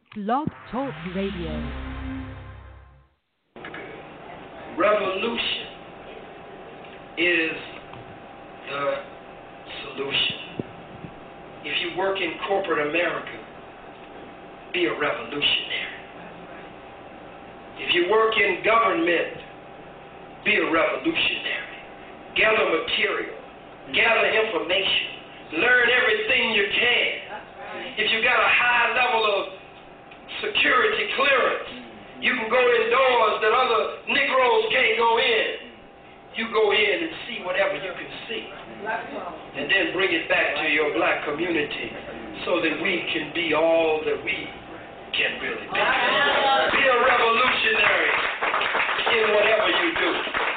Blog Talk Radio. Revolution is the solution. If you work in corporate America, be a revolutionary. If you work in government, be a revolutionary. Gather material, gather information, learn everything you can. If you got a high level of security clearance, you can go indoors that other Negroes can't go in. You go in and see whatever you can see, and then bring it back to your black community so that we can be all that we can really be. Be a revolutionary in whatever you do.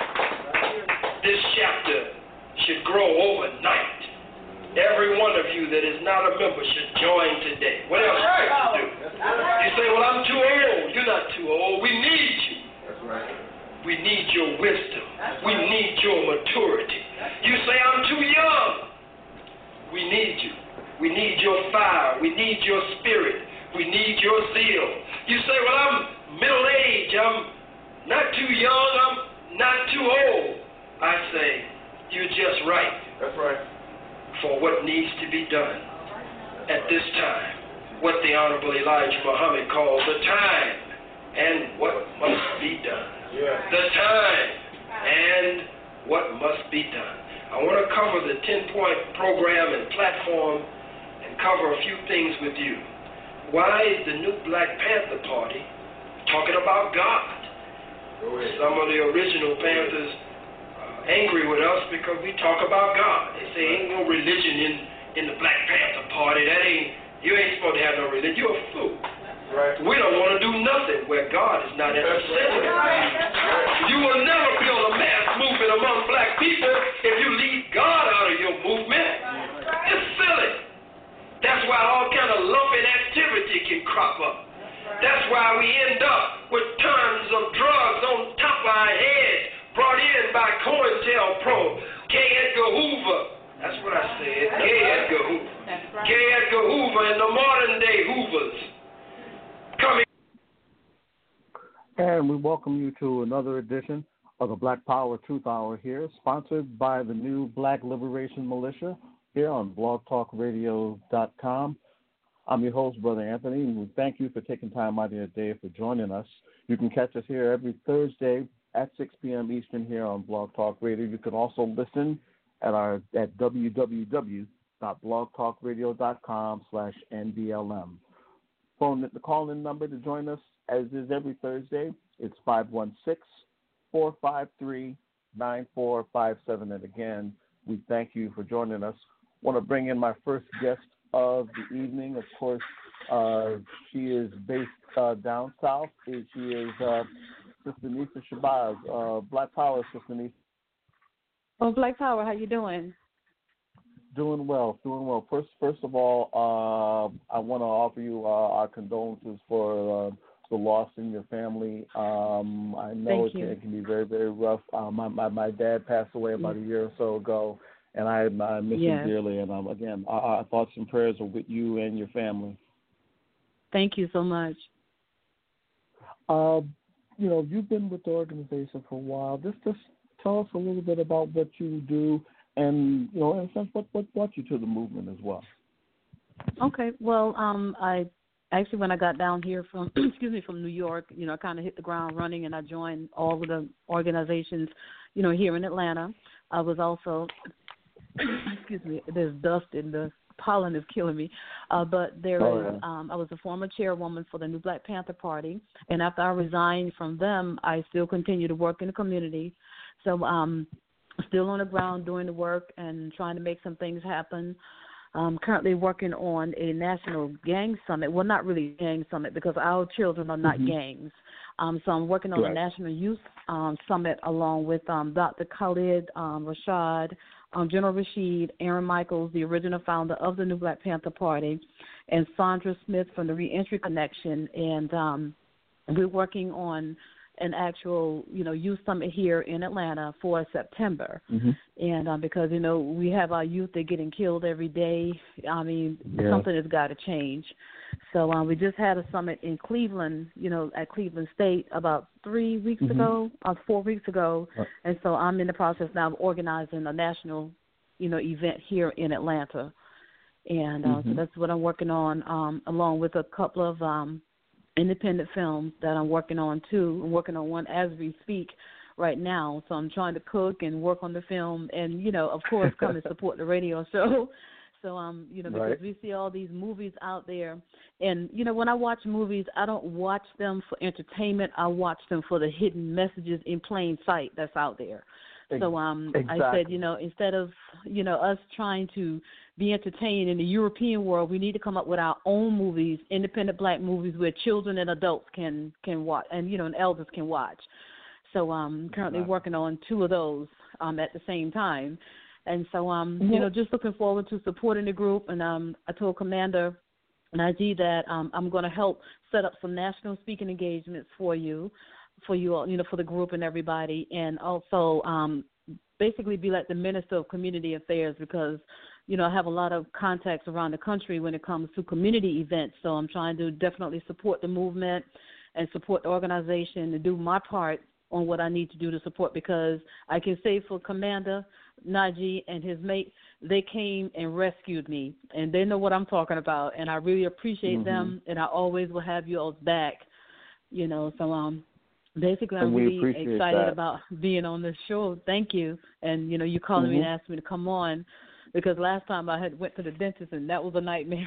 This chapter should grow overnight. Every one of you that is not a member should join today. What else you got to do? You say, well, I'm too old. You're not too old. We need you. That's right. We need your wisdom. We need your maturity. You say, I'm too young. We need you. We need your fire. We need your spirit. We need your zeal. You say, well, I'm middle-aged. I'm not too young. I'm not too old. I say, you're just right. That's right. For what needs to be done at this time. What the Honorable Elijah Muhammad calls the time and what must be done. Yeah. The time and what must be done. I want to cover the 10-point program and platform and cover a few things with you. Why is the new Black Panther Party talking about God? Some of the original Panthers are angry with us because we talk about God. They say ain't no religion in the Black Panther Party. You ain't supposed to have no religion. You're a fool. Right. We don't want to do nothing where God is not at the center. You will never build a mass movement among black people if you leave God out of your movement. It's silly. That's why all kind of lumping activity can crop up. That's why we end up with tons of drugs on top of our heads brought in by COINTELPRO, K. Edgar Hoover. That's what I said, K. Edgar Hoover. K. Edgar Hoover and the modern day Hoovers. Coming. And we welcome you to another edition of the Black Power Truth Hour here, sponsored by the new Black Liberation Militia here on blogtalkradio.com. I'm your host, Brother Anthony, and we thank you for taking time out of your day for joining us. You can catch us here every Thursday at 6 p.m. Eastern here on Blog Talk Radio. You can also listen at www.blogtalkradio.com/NBLM. The call-in number to join us, as is every Thursday, it's 516-453-9457. And again, we thank you for joining us. I want to bring in my first guest of the evening. Of course, she is based down south. She is Sister Nisa Shabazz. Black Power, Sister Nisa. Oh, Black Power, how you doing? Doing well. First of all, I want to offer you our condolences for the loss in your family. I know it can be very, very rough. My dad passed away about a year or so ago, and I miss him dearly. And again, our thoughts and prayers are with you and your family. Thank you so much. You've been with the organization for a while. Just tell us a little bit about what you do. And, in a sense, what brought you to the movement as well? Okay. Well, I actually, when I got down here from, from New York, I kind of hit the ground running, and I joined all of the organizations, here in Atlanta. I was also, there's dust and the pollen is killing me. But I was a former chairwoman for the New Black Panther Party, and after I resigned from them, I still continue to work in the community. So, still on the ground doing the work and trying to make some things happen. Currently working on a national gang summit. Well, not really gang summit because our children are not gangs. So I'm working on a national youth summit along with Dr. Khalid Rashad, General Rashid, Aaron Michaels, the original founder of the New Black Panther Party, and Sandra Smith from the Reentry Connection. And we're working on an actual, youth summit here in Atlanta for September. And because, we have our youth, they're getting killed every day. I mean, something has got to change. So we just had a summit in Cleveland, at Cleveland State about 3 weeks ago, 4 weeks ago. And so I'm in the process now of organizing a national, event here in Atlanta. And so that's what I'm working on, along with a couple of independent films that I'm working on, too. I'm working on one as we speak right now. So I'm trying to cook and work on the film and, of course, come and support the radio show. So, because we see all these movies out there. And, when I watch movies, I don't watch them for entertainment. I watch them for the hidden messages in plain sight that's out there. So I said, instead of, us trying to be entertained in the European world, we need to come up with our own movies, independent black movies where children and adults can watch and, and elders can watch. So I'm currently working on 2 of those at the same time. And so, just looking forward to supporting the group. And I told Commander Najee that I'm going to help set up some national speaking engagements for you all, for the group and everybody. And also basically be like the Minister of Community Affairs because, I have a lot of contacts around the country when it comes to community events. So I'm trying to definitely support the movement and support the organization and do my part on what I need to do to support because I can say for Commander Najee and his mate, they came and rescued me, and they know what I'm talking about, and I really appreciate them, and I always will have you all back, so basically I'm really excited about being on this show. Thank you, and, you calling me and asking me to come on because last time I had went to the dentist, and that was a nightmare.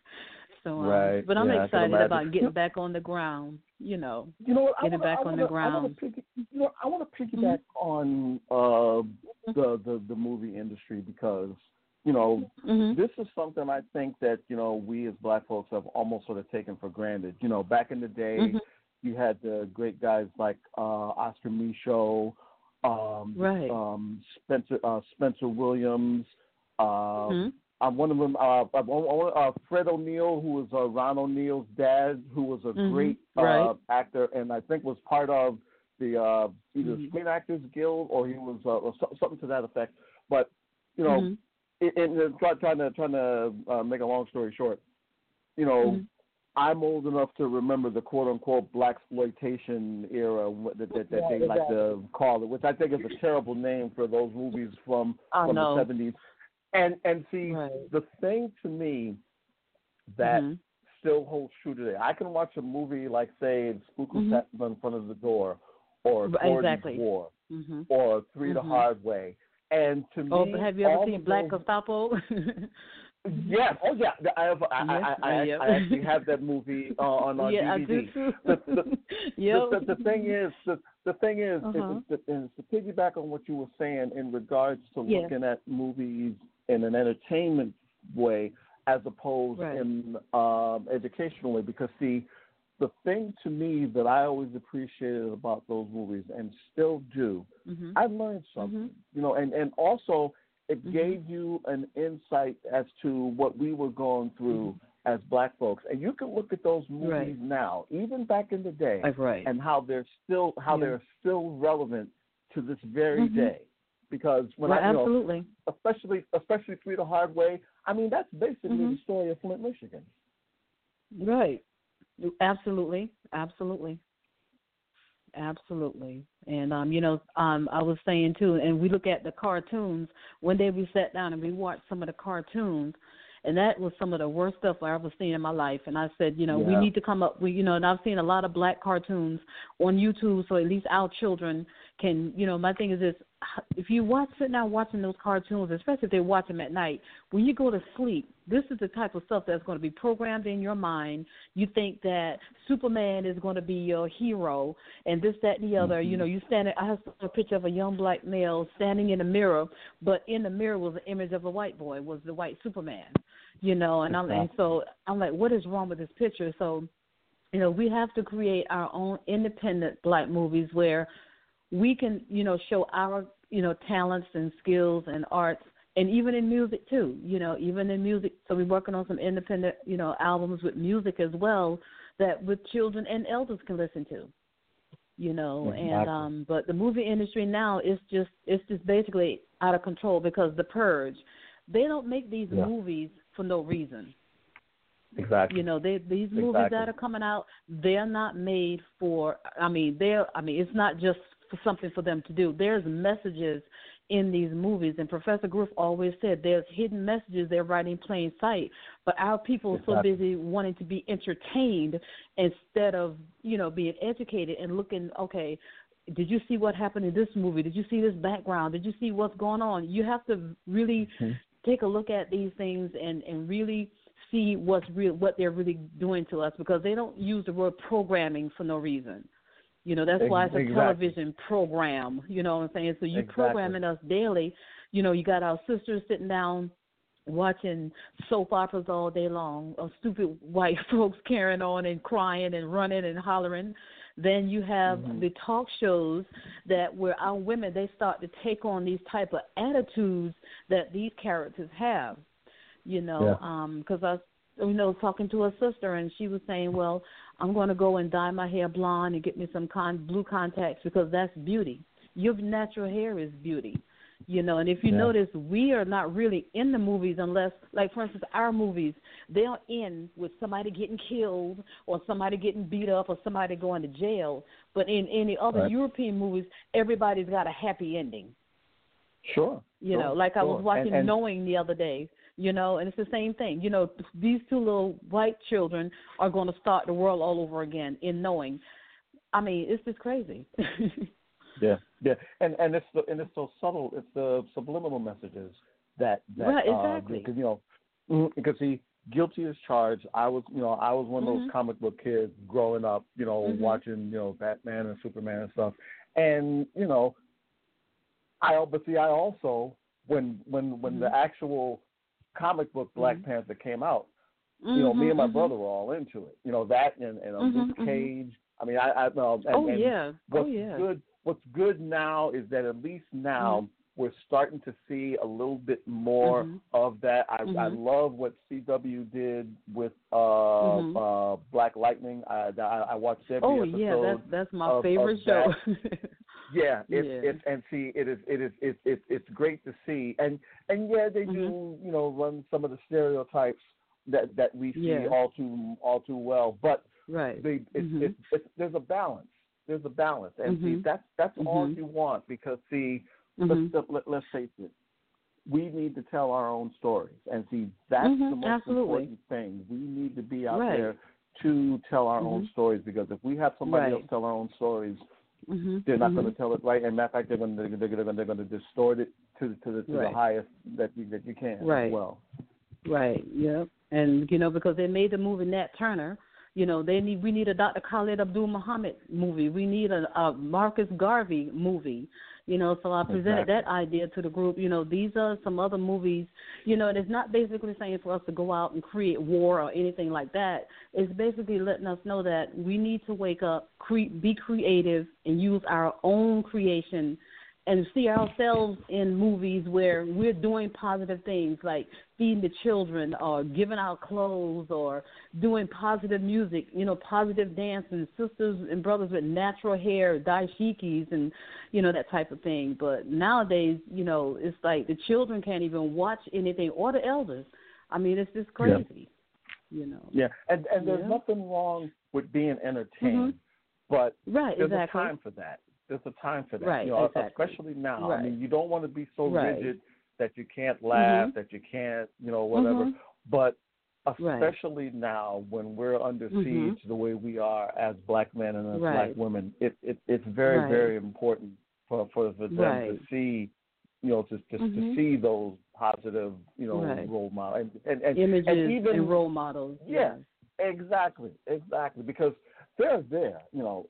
So, but I'm excited about getting back on the ground, getting back on the ground. I want to piggyback on the movie industry because, this is something I think that, we as black folks have almost sort of taken for granted. Back in the day, you had the great guys like Oscar Micheaux, Spencer Williams, one of them, Fred O'Neill, who was Ron O'Neill's dad, who was a great actor, and I think was part of the either Screen Actors Guild or he was something to that effect. But trying to make a long story short, I'm old enough to remember the quote unquote blaxploitation era that they like to call it, which I think is a terrible name for those movies from the 70s. And see, the thing to me that still holds true today, I can watch a movie like, say, Spook Who Sat in Front of the Door, or Gordon's War, or Three the Hard Way, and to me, but have you ever seen Black Gestapo? Yes. Oh, yeah. I actually have that movie on DVD. I do too. The thing is, to piggyback on what you were saying in regards to looking at movies in an entertainment way as opposed in educational way, because see, the thing to me that I always appreciated about those movies and still do, I learned something, and also it gave you an insight as to what we were going through as black folks. And you can look at those movies now, even back in the day, and how they're still relevant to this very day. Because when absolutely, especially Three the Hard Way, I mean that's basically the story of Flint, Michigan. Right. Absolutely. And, I was saying, too, and we look at the cartoons. One day we sat down and we watched some of the cartoons, and that was some of the worst stuff I ever seen in my life. And I said, we need to come up with, and I've seen a lot of black cartoons on YouTube, so at least our children can, my thing is this, if you sit down watching those cartoons, especially if they watch them at night, when you go to sleep, this is the type of stuff that's going to be programmed in your mind. You think that Superman is going to be your hero and this, that, and the other. You stand I have a picture of a young black male standing in a mirror, but in the mirror was an image of a white boy, was the white Superman, and so I'm like, what is wrong with this picture? So, we have to create our own independent black movies where we can, show our, talents and skills and arts, and even in music too, even in music. So we're working on some independent, albums with music as well that with children and elders can listen to. you know. Exactly. And but the movie industry now is just basically out of control because The Purge, they don't make these movies for no reason. Exactly. You know, these movies that are coming out, they're not made for. It's not just for something for them to do. There's messages in these movies, and Professor Griff always said there's hidden messages they're writing in plain sight. But our people are so busy wanting to be entertained instead of, you know, being educated and looking. Okay, did you see what happened in this movie? Did you see this background? Did you see what's going on? You have to really take a look at these things and really see what they're really doing to us, because they don't use the word programming for no reason. You know, that's why it's a television program, you know what I'm saying? So you're programming us daily. You know, you got our sisters sitting down watching soap operas all day long, of stupid white folks carrying on and crying and running and hollering. Then you have the talk shows that where our women, they start to take on these type of attitudes that these characters have. You know, because I was talking to a sister, and she was saying, well, I'm going to go and dye my hair blonde and get me some blue contacts because that's beauty. Your natural hair is beauty, you know. And if you notice, we are not really in the movies unless, like, for instance, our movies, they'll end with somebody getting killed or somebody getting beat up or somebody going to jail. But in any other European movies, everybody's got a happy ending. Sure. You know, like I was watching Knowing the other day. You know, and it's the same thing. You know, these two little white children are going to start the world all over again in Knowing. I mean, it's just crazy. Yeah. And it's so subtle. It's the subliminal messages that exactly. Because, you know, because see, guilty as charged. I was one of those comic book kids growing up, you know, watching, you know, Batman and Superman and stuff. And, you know, I also when the actual comic book Black Panther came out, you know, me and my brother were all into it. You know, that and Luke Cage. I mean, what's good now is that at least now we're starting to see a little bit more of that. I love what CW did with Black Lightning. I watched every episode. Oh yeah, that's my favorite show. It's great to see, and they do, you know, run some of the stereotypes that we see all too well, but there's a balance. There's a balance, and see, that's all you want, because see, let's face it, we need to tell our own stories, and see, that's the most important thing. We need to be out there to tell our own stories, because if we have somebody else tell our own stories, they're not going to tell it right, and matter of fact, they're going to distort it to the highest that you can as well. Right. Yeah. And you know, because they made the movie Nat Turner, you know, we need a Dr. Khalid Abdul Muhammad movie. We need a Marcus Garvey movie. You know, so I presented that idea to the group. You know, these are some other movies. You know, and it's not basically saying for us to go out and create war or anything like that. It's basically letting us know that we need to wake up, be creative, and use our own creation, and see ourselves in movies where we're doing positive things like feeding the children or giving out clothes or doing positive music, you know, positive dancing, sisters and brothers with natural hair, dashikis, and, you know, that type of thing. But nowadays, you know, it's like the children can't even watch anything, or the elders. I mean, it's just crazy, you know. Yeah, and there's nothing wrong with being entertained, but there's a time for that. There's a time for that, you know, especially now. I mean, you don't want to be so rigid that you can't laugh, that you can't, you know, whatever. But especially now, when we're under siege the way we are as Black men and as Black women, it's very, very important for them to see, you know, to see those positive, you know, role models and images and even and role models. Exactly, because they're there. You know,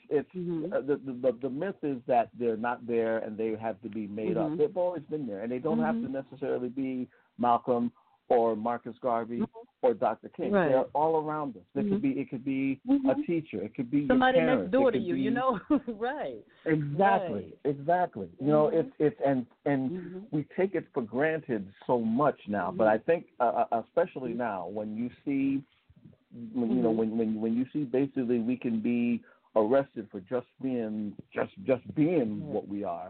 the myth is that they're not there and they have to be made up. They've always been there, and they don't have to necessarily be Malcolm or Marcus Garvey or Dr. King. They're all around us. It could be a teacher. It could be somebody your parents. next door to you. You know, Exactly. You know, it's we take it for granted so much now. But I think, especially now, when you see. You know, when you see basically we can be arrested for just being what we are.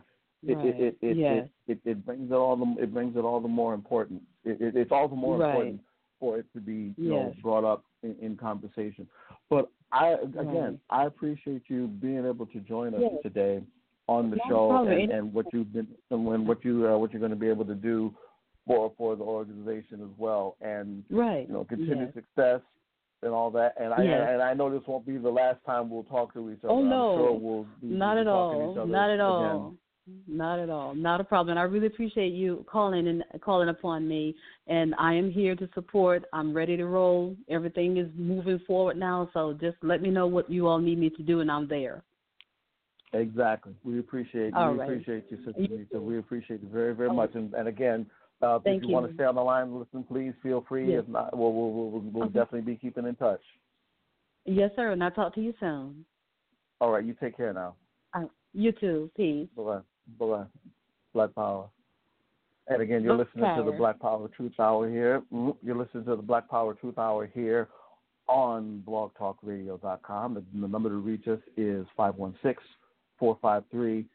It brings it all the more important. It's all the more important for it to be brought up in conversation. But I appreciate you being able to join us today on the show and what you've been and what you're going to be able to do for the organization as well, and continued success and all that. And I know this won't be the last time we'll talk to each other. Oh no, I'm sure we'll be not at all, talking to each other not at all. Again. Not at all. Not a problem. I really appreciate you calling upon me, and I am here to support. I'm ready to roll. Everything is moving forward now, so just let me know what you all need me to do, and I'm there. Exactly. We appreciate appreciate you, Sister Nita. We appreciate you very, very much. And again, if you want to stay on the line and listen, please feel free. Yes. If not, we'll definitely be keeping in touch. Yes, sir, and I'll talk to you soon. All right. You take care now. You too. Peace. Bye-bye. Bye-bye. Black Power. And again, you're listening to the Black Power Truth Hour here. You're listening to the Black Power Truth Hour here on blogtalkradio.com. The number to reach us is 516-453-9457.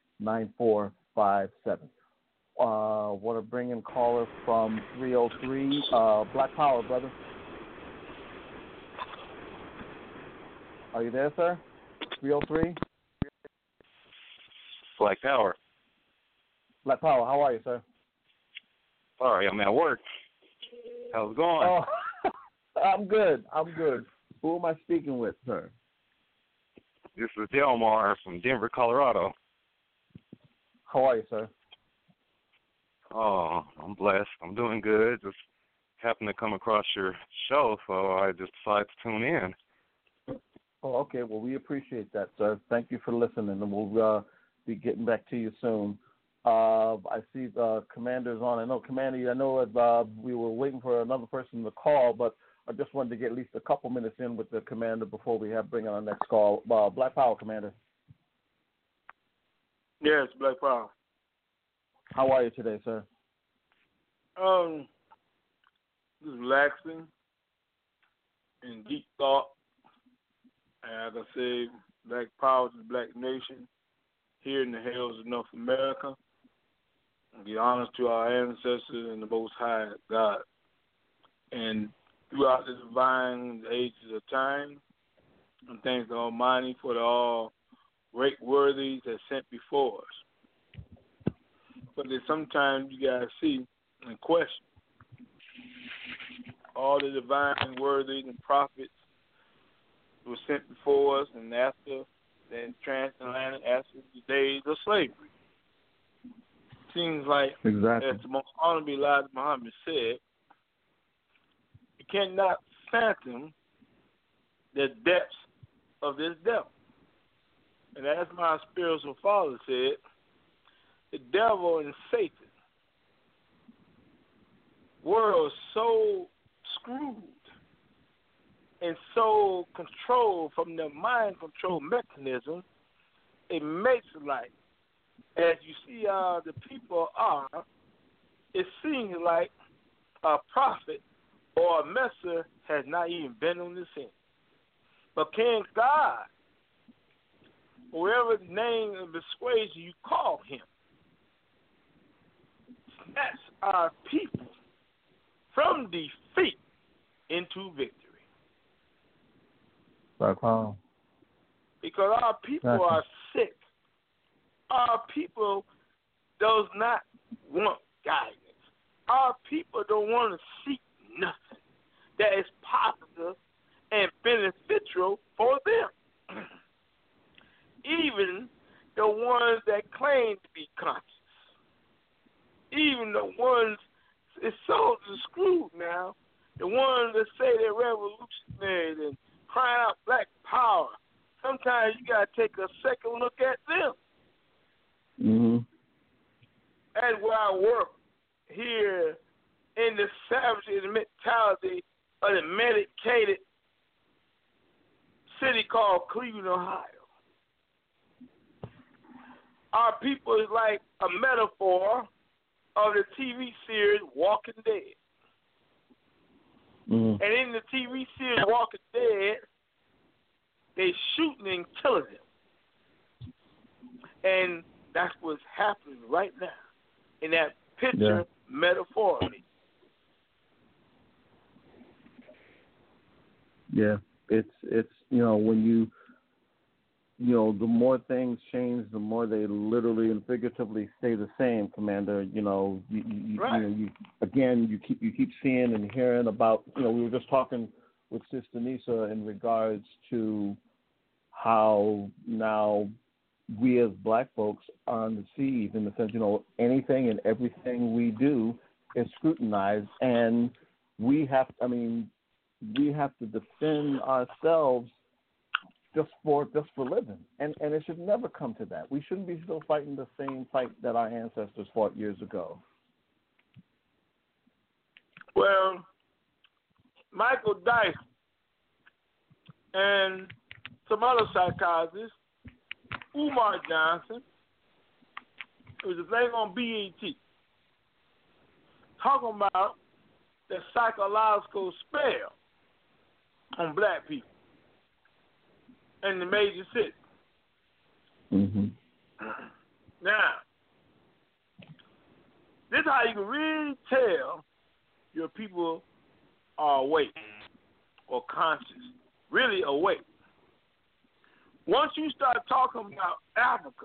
Want to bring in caller from 303. Black Power, brother. Are you there, sir? 303? Black Power. Black Power, how are you, sir? Sorry, I'm at work. How's it going? Oh, I'm good. Who am I speaking with, sir? This is Delmar from Denver, Colorado. How are you, sir? Oh, I'm blessed. I'm doing good. Just happened to come across your show, so I just decided to tune in. Oh, okay. Well, we appreciate that, sir. Thank you for listening, and we'll be getting back to you soon. I see Commander's on. I know, Commander, we were waiting for another person to call, but I just wanted to get at least a couple minutes in with the Commander before we bring on our next call. Black Power, Commander. Yes, Black Power. How are you today, sir? Just relaxing in deep thought. And like I say, Black Power to the Black Nation here in the hills of North America. And give honor to our ancestors and the Most High God. And throughout the divine ages of time, and thank the Almighty for the all great worthies that sent before us. But then sometimes you got to see and question all the divine worthies and prophets who were sent before us and after the transatlantic, after the days of slavery. Seems like, as the most honorable Elijah Muhammad said, you cannot fathom the depths of this devil. And as my spiritual father said, the devil and Satan were so screwed and so controlled from their mind control mechanism, it makes it like, as you see the people are, it seems like a prophet or a messenger has not even been on the scene. But can God, whatever name and persuasion you call him, snatch our people from defeat into victory? Because our people are sick. Our people does not want guidance. Our people don't want to seek nothing that is positive and beneficial for them. Even the ones that claim to be conscious. Even the ones, it's so screwed now, the ones that say they're revolutionaries and crying out black power. Sometimes you got to take a second look at them. Mm-hmm. That's where I work here in the savagery and mentality of the medicated city called Cleveland, Ohio. Our people is like a metaphor of the TV series Walking Dead. Mm-hmm. And in the TV series Walking Dead, they shooting and killing them. And that's what's happening right now in that picture, metaphorically. Yeah, it's when the more things change, the more they literally and figuratively stay the same, Commander. You keep seeing and hearing about. We were just talking with Sister Nisa in regards to how now we as black folks are on the sieve in the sense, anything and everything we do is scrutinized, and we have to defend ourselves just for living, and it should never come to that. We shouldn't be still fighting the same fight that our ancestors fought years ago. Well, Michael Dyson and some other psychologists, Umar Johnson, it was a thing on BET, talking about the psychological spell on black people in the major cities. Mm-hmm. Now, this is how you can really tell your people are awake or conscious, really awake. Once you start talking about Africa,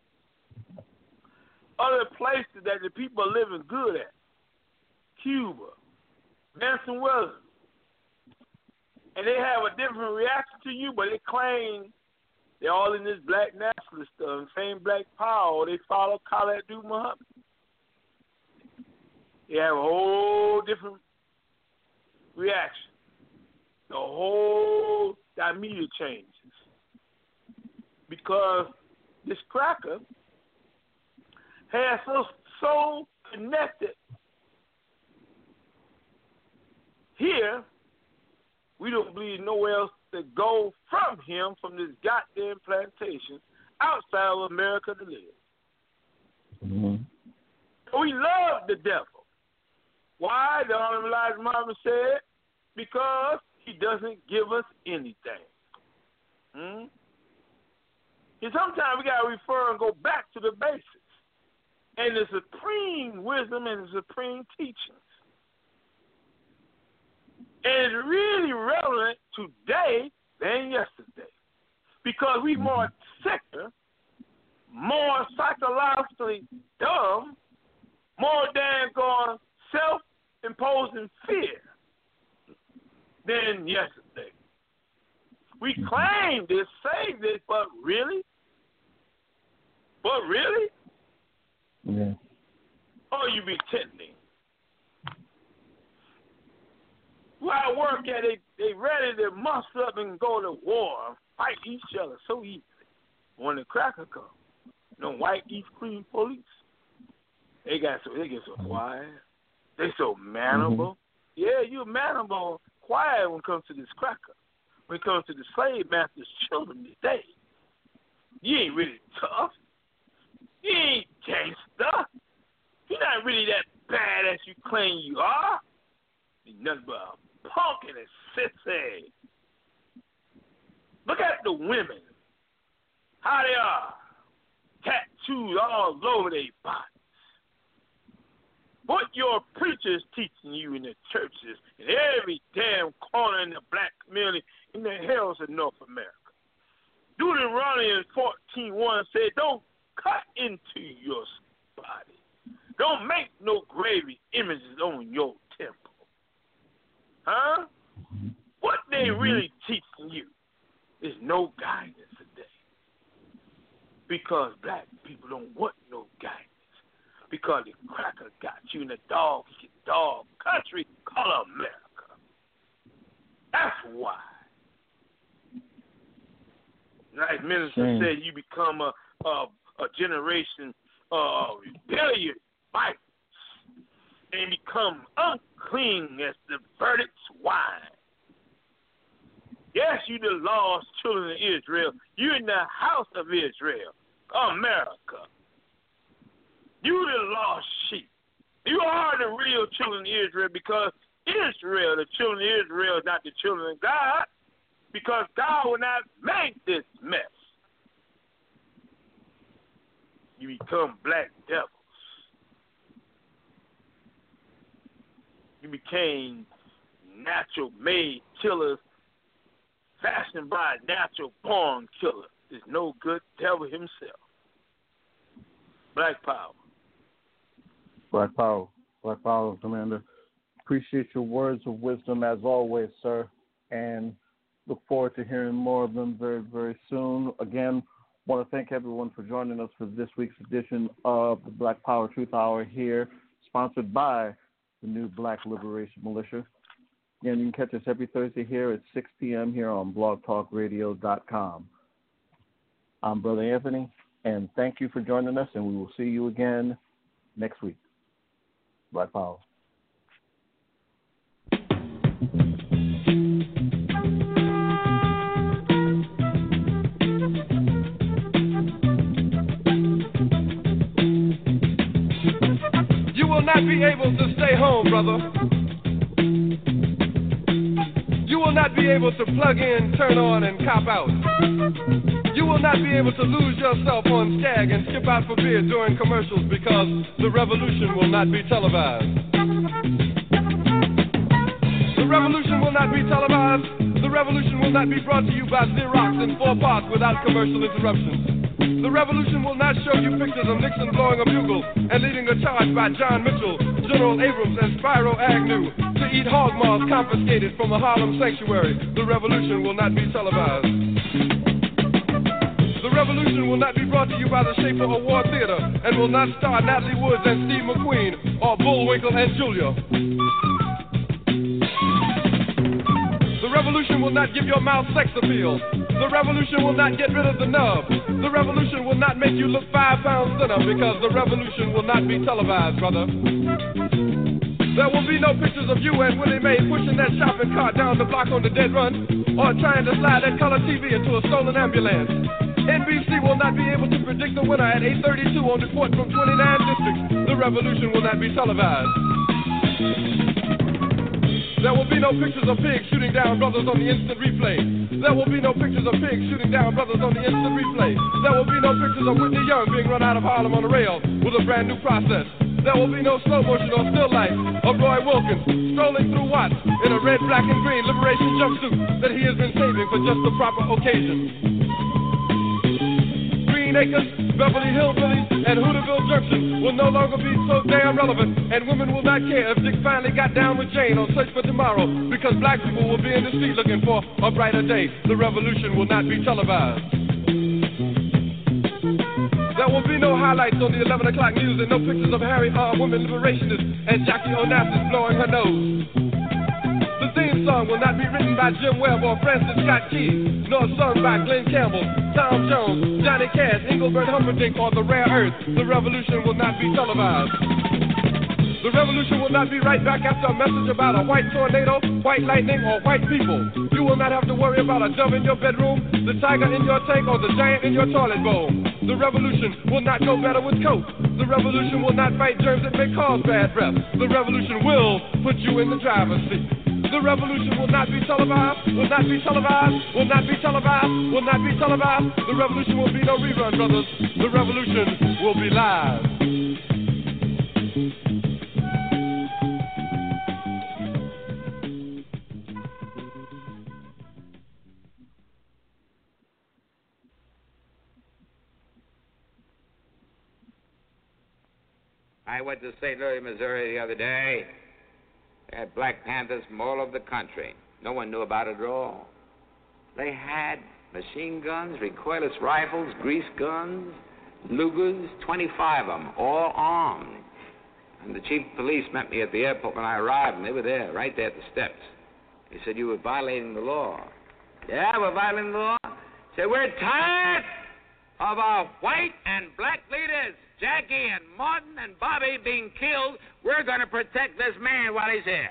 other places that the people are living good at, Cuba, Venezuela, and they have a different reaction to you, but they claim they're all in this black nationalist stuff, same black power, or they follow Khaled Muhammad. They have a whole different reaction. The whole media changes. Because this cracker has so connected. Here, we don't believe nowhere else to go from him, from this goddamn plantation, outside of America to live. Mm-hmm. We love the devil. Why? The Honorable Elijah Muhammad said, because he doesn't give us anything. And sometimes we got to refer and go back to the basics and the supreme wisdom and the supreme teachings. And it's really relevant today than yesterday because we're more sicker, more psychologically dumb, more daggone self-imposing fear than yesterday. We claim this, say this, but really? Yeah. Oh, you be pretending. Where I work at, they ready to muster up and go to war, fight each other so easily. When the cracker comes, white East Queen police, they get so quiet. They so manable. Mm-hmm. Yeah, you're manable, quiet when it comes to this cracker. When it comes to the slave master's children today, you ain't really tough. You ain't gangster. You're not really that bad as you claim you are. You're nothing but a punk and a sissy. Look at the women. How they are. Tattoos all over their bodies. What your preachers teaching you in the churches, in every damn corner in the black community, in the hills of North America. Deuteronomy 14:1 said, don't cut into your body. Don't make no graven images on your temple. Huh? What they really teaching you is no guidance today. Because black people don't want no guidance. Because the cracker got you in a dog country called America. That's why. Like Minister said, you become a generation of rebellious fighters and become unclean as the verdict's wine. Yes, you the lost children of Israel. You in the house of Israel, America. You the lost sheep. You are the real children of Israel because Israel, the children of Israel, is not the children of God. because God will not make this mess. You become black devils. You became natural-made killers fashioned by a natural-born killer. There's no good devil himself. Black power. Black power. Black power, Commander. Appreciate your words of wisdom as always, sir, and look forward to hearing more of them very, very soon. Again, want to thank everyone for joining us for this week's edition of the Black Power Truth Hour here, sponsored by the New Black Liberation Militia. Again, you can catch us every Thursday here at 6 p.m. here on blogtalkradio.com. I'm Brother Anthony, and thank you for joining us, and we will see you again next week. Black Power. You will not be able to stay home, brother. You will not be able to plug in, turn on, and cop out. You will not be able to lose yourself on Skag and skip out for beer during commercials because the revolution will not be televised. The revolution will not be televised. The revolution will not be brought to you by Xerox in 4 parts without commercial interruptions. The revolution will not show you pictures of Nixon blowing a bugle and leading a charge by John Mitchell, General Abrams, and Spyro Agnew to eat hog maws confiscated from a Harlem sanctuary. The revolution will not be televised. The revolution will not be brought to you by the Schaefer Award Theater and will not star Natalie Woods and Steve McQueen or Bullwinkle and Julia. The revolution will not give your mouth sex appeal. The revolution will not get rid of the nub. The revolution will not make you look 5 pounds thinner because the revolution will not be televised, brother. There will be no pictures of you and Willie Mae pushing that shopping cart down the block on the dead run or trying to slide that color TV into a stolen ambulance. NBC will not be able to predict the winner at 8:32 on report from 29 districts. The revolution will not be televised. There will be no pictures of pigs shooting down brothers on the instant replay. There will be no pictures of pigs shooting down brothers on the instant replay. There will be no pictures of Whitney Young being run out of Harlem on the rail with a brand new process. There will be no slow motion or still life of Roy Wilkins strolling through Watts in a red, black, and green liberation jumpsuit that he has been saving for just the proper occasion. Green Acres, Beverly Hillbillies, and Hooterville Junction will no longer be so damn relevant, and women will not care if Dick finally got down with Jane on Search for Tomorrow, because black people will be in the street looking for a brighter day. The revolution will not be televised. There will be no highlights on the 11 o'clock news and no pictures of Harry R. women liberationists and Jackie Onassis blowing her nose. The theme song will not be written by Jim Webb or Francis Scott Key, nor sung by Glenn Campbell, Tom Jones, Johnny Cash, Engelbert Humperdinck, or The Rare Earth. The revolution will not be televised. The revolution will not be right back after a message about a white tornado, white lightning, or white people. You will not have to worry about a dove in your bedroom, the tiger in your tank, or the giant in your toilet bowl. The revolution will not go better with Coke. The revolution will not fight germs that may cause bad breath. The revolution will put you in the driver's seat. The revolution will not be televised, will not be televised, will not be televised, will not be televised. The revolution will be no rerun, brothers. The revolution will be live. I went to St. Louis, Missouri the other day. They had Black Panthers from all over the country. No one knew about it at all. They had machine guns, recoilless rifles, grease guns, Lugers, 25 of them, all armed. And the chief of police met me at the airport when I arrived, and they were there, right there at the steps. He said, "You were violating the law." "Yeah, we're violating the law." He said, "We're tired of our white and black leaders, Jackie and Martin and Bobby, being killed. We're going to protect this man while he's here."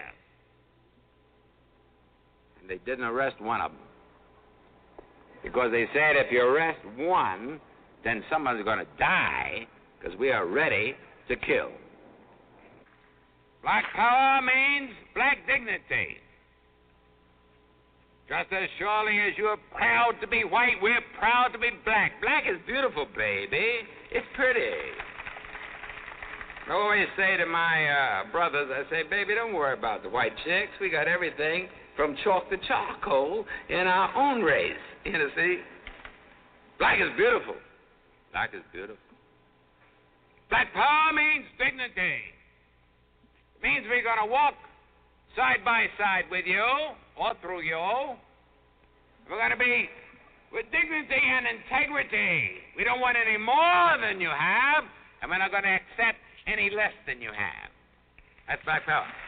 And they didn't arrest one of them. Because they said if you arrest one, then someone's going to die, because we are ready to kill. Black power means black dignity. Just as surely as you're proud to be white, we're proud to be black. Black is beautiful, baby. It's pretty. I always say to my brothers, I say, baby, don't worry about the white chicks. We got everything from chalk to charcoal in our own race. You know, see? Black is beautiful. Black is beautiful. Black power means dignity. It means we're going to walk side by side with you or through you. We're going to be with dignity and integrity. We don't want any more than you have, and we're not going to accept any less than you have. That's black power.